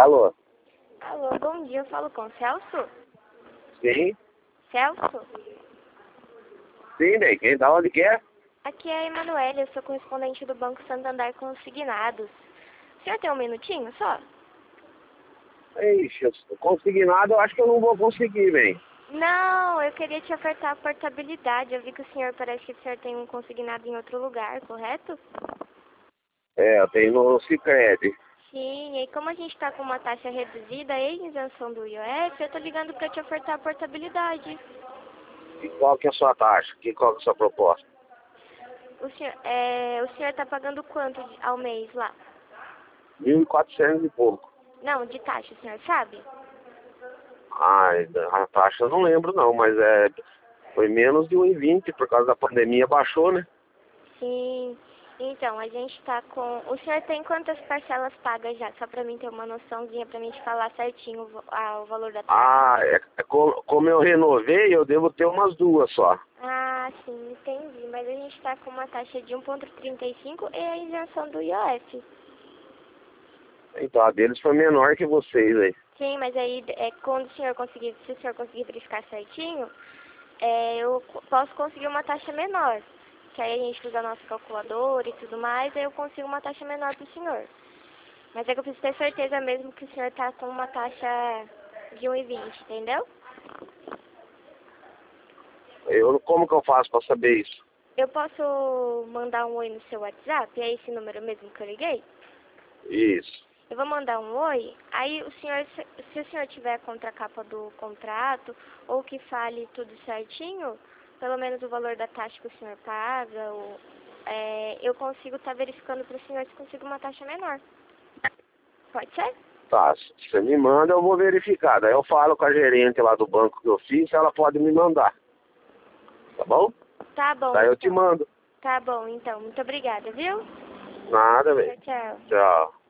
Alô? Alô, bom dia, eu falo com o Celso? Sim? Celso? Sim, bem. Quem da onde que é? Aqui é a Emanuele, eu sou correspondente do Banco Santander Consignados. O senhor tem um minutinho só? Ixi, consignado eu acho que eu não vou conseguir, bem. Não, eu queria te ofertar a portabilidade. Eu vi que o senhor parece que o senhor tem um consignado em outro lugar, correto? É, eu tenho no Sicredi. Sim, e como a gente está com uma taxa reduzida e isenção do IOF, eu tô ligando para te ofertar a portabilidade. E qual que é a sua taxa? Qual que é a sua proposta? O senhor tá pagando quanto ao mês lá? 1.400 e pouco. Não, de taxa, o senhor sabe? Ah, a taxa eu não lembro não, mas foi menos de 1,20 por causa da pandemia, baixou, né? Sim. Então, a gente tá com... O senhor tem quantas parcelas pagas já? Só pra mim ter uma noçãozinha, pra mim te falar certinho o valor da taxa. Ah, como eu renovei, eu devo ter umas duas só. Ah, sim, entendi. Mas a gente tá com uma taxa de 1,35 e a isenção do IOF. Então, a deles foi menor que vocês aí. Sim, mas aí, quando o senhor conseguir, se o senhor conseguir verificar certinho, eu posso conseguir uma taxa menor. Que aí a gente usa nosso calculador e tudo mais, aí eu consigo uma taxa menor pro senhor. Mas é que eu preciso ter certeza mesmo que o senhor tá com uma taxa de 1,20, entendeu? Como que eu faço pra saber isso? Eu posso mandar um oi no seu WhatsApp? É esse número mesmo que eu liguei? Isso. Eu vou mandar um oi, aí o senhor, se o senhor tiver a contracapa do contrato, ou que fale tudo certinho, pelo menos o valor da taxa que o senhor paga, eu consigo estar verificando para o senhor se consigo uma taxa menor. Pode ser? Tá, se você me manda, eu vou verificar. Daí eu falo com a gerente lá do banco que eu fiz, ela pode me mandar. Tá bom? Tá bom, Daí eu te então. mando. Tá bom, então. Muito obrigada, viu? Nada, Tchau, velho. tchau. Tchau.